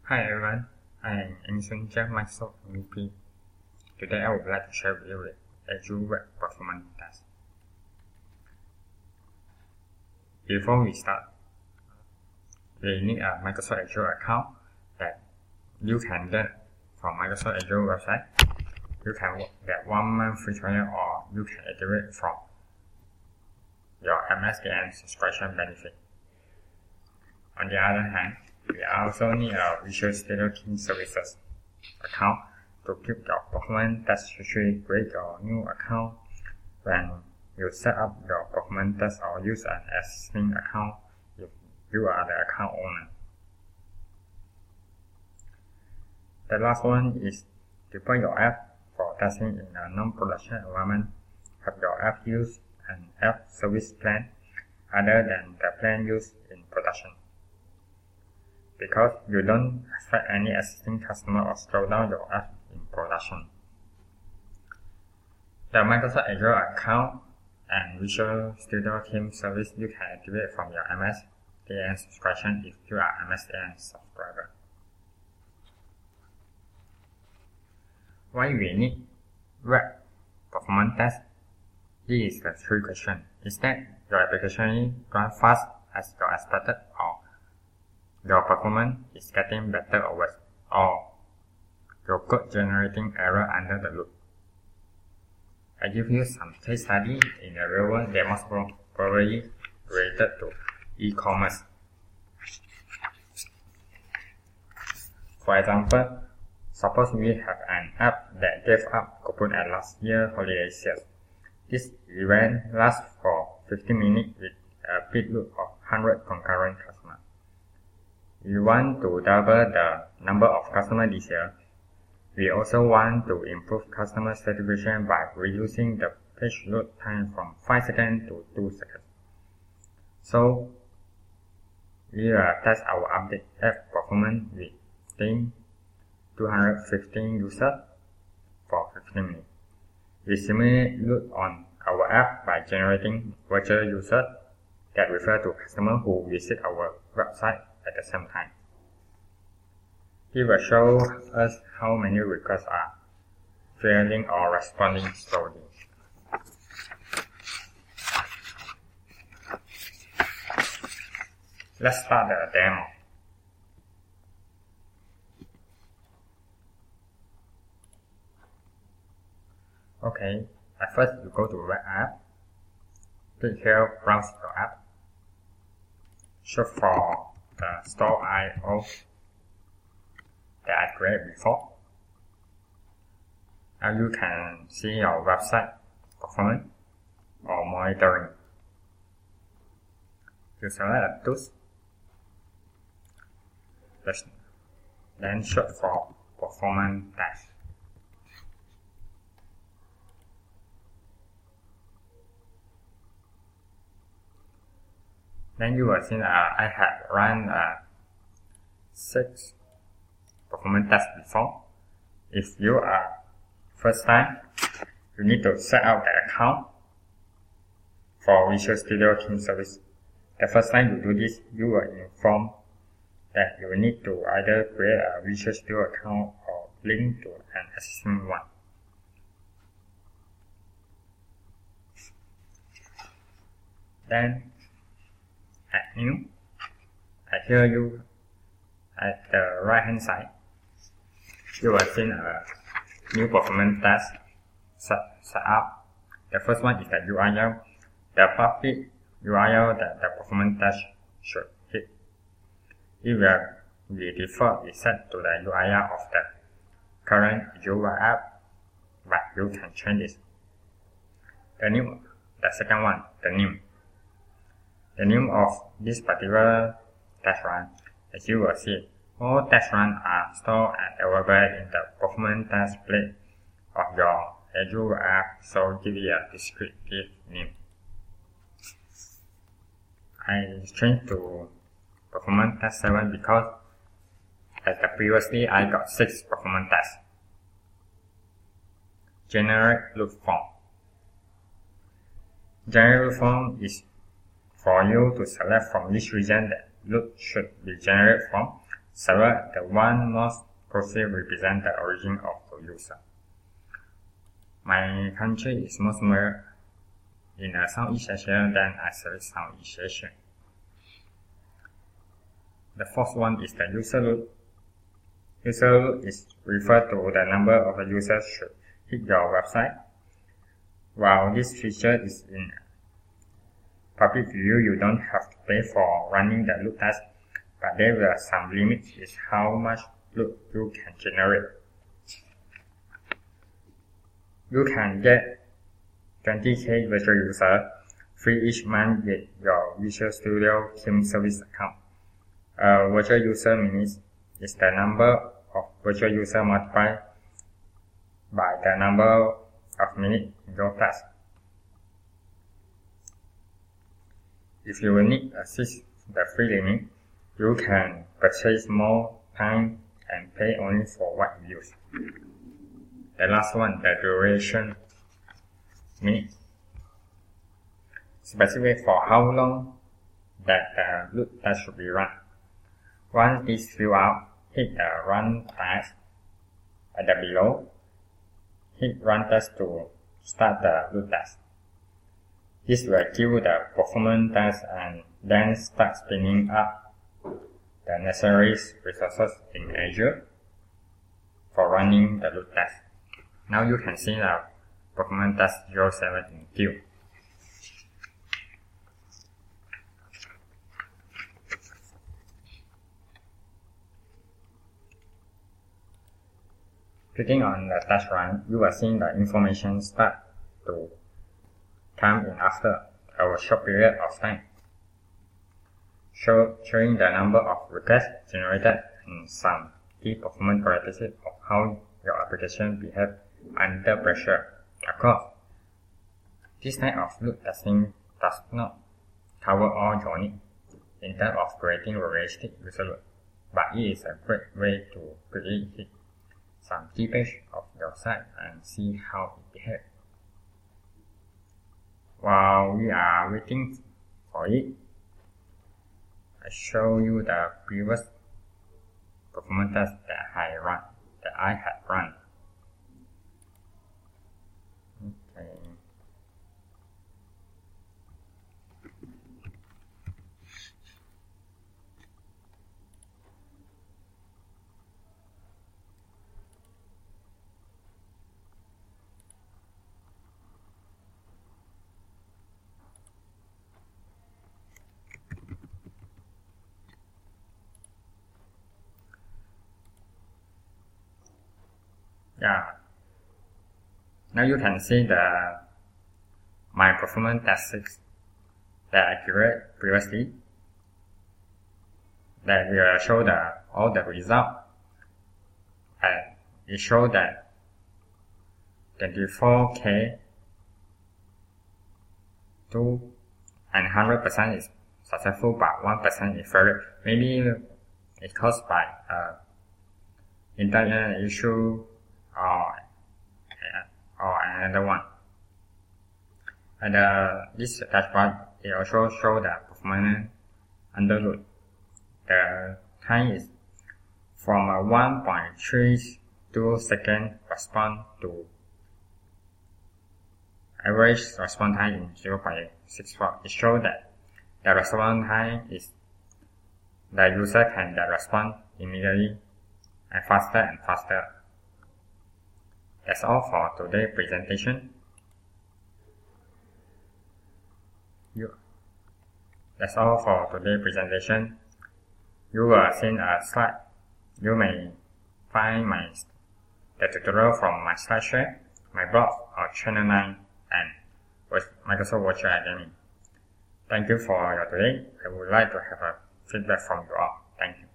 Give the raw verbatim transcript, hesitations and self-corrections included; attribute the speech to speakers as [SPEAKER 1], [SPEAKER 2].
[SPEAKER 1] Hi everyone, I am Anderson Jeff Microsoft M V P. Today I would like to share with you the Azure Web Performance Test. Before we start, we need a Microsoft Azure account that you can get from Microsoft Azure website. You can get one month free trial, or you can activate from your M S D N subscription benefit. On the other hand, we also need a Visual Studio Team Services account to keep your performance test history with your new account. When you set up your performance test or use an existing account if you are the account owner. The last one is deploy your app for testing in a non-production environment. Have your app use an app service plan other than the plan used in production, because you don't expect any existing customer or slow down your app in production. The Microsoft Azure account and Visual Studio Team service you can activate from your M S D N subscription if you are M S D N subscriber. Why we need web performance test? This is the three question. Is that your application runs fast as you expected, or your performance is getting better or worse, or your code generating error under the loop? I give you some case study in the real world demo probably related to e-commerce. For example, suppose we have an app that gave up coupon at last year's holiday sales. This event lasts for fifteen minutes with a peak loop of one hundred concurrent customers. We want to double the number of customers this year. We also want to improve customer satisfaction by reducing the page load time from five seconds to two seconds. So, we will test our update app performance within two hundred fifteen users for fifteen minutes. We simulate load on our app by generating virtual users that refer to customers who visit our website at the same time. It will show us how many requests are failing or responding slowly. Let's start the demo. Okay, at first you go to web app. Click here, browse your app. Search for the store I O that I created before. Now you can see your website performance or monitoring. You select tools. Then search for performance test. Then you will see that I had run uh, six performance tests before. If you are first time, you need to set up the account for Visual Studio Team Service. The first time you do this, you will inform that you will need to either create a Visual Studio account or link to an existing one. Then add new. I hear you at the right hand side. You will see a new performance test set, set up. The first one is the U R L. The public U R L that the performance test should hit. It will be default is set to the U R L of the current Azure app, but you can change it. The name, the second one, the name. The name of this particular test run, as you will see, all test runs are stored and available in the performance test plate of your Azure app, so give it a descriptive name. I changed to performance test seven because as the previously I got six performance tests. Generate loop form. Generate loop form is for you to select from which region that loop should be generated from. server, the one most closely represents the origin of the user. My country is most more in uh, Southeast Asia, then I select Southeast Asia. The fourth one is the user root. User root is referred to the number of the users should hit your website. While this feature is in public view, you don't have to pay for running the root test, but there are some limits in how much root you can generate. You can get twenty K virtual users free each month with your Visual Studio Team Service account. A virtual user minutes is the number of virtual users multiplied by the number of minutes in your task. If you need to assist the free limit, you can purchase more time and pay only for what you use. The last one, the duration minutes. Specify for how long that the root test should be run. Once this fill out, hit the run task at the below. Hit run test to start the root test. This will give the performance test and then start spinning up the necessary resources in Azure for running the root test. Now you can see the performance test zero seven in queue. Clicking on the test run, you will see the information start to come in after a short period of time, show, showing the number of requests generated and some key performance characteristics of how your application behaves under pressure. Of course, this type of root testing does not cover all your needs in terms of creating realistic user root, but it is a great way to quickly hit some key page of your site and see how it behaves. While we are waiting for it, I show you the previous performance test that I run, that I had run. Okay. Yeah. Now you can see the my performance tests that I created previously. That will show the all the result, and it shows that twenty-four K two and one hundred percent is successful, but one percent is failure. Maybe it's caused by uh, internet issue or or another one. And uh, this dashboard it also shows the performance under root. The time is from a one point three two second response to average response time in zero point six four. It shows that the response time is the user can respond immediately and faster and faster. That's all for today's presentation. You, that's all for today's presentation. You will see a slide. You may find my the tutorial from my SlideShare, my blog, or Channel nine, and with Microsoft Virtual Academy. Thank you for your today. I would like to have a feedback from you all. Thank you.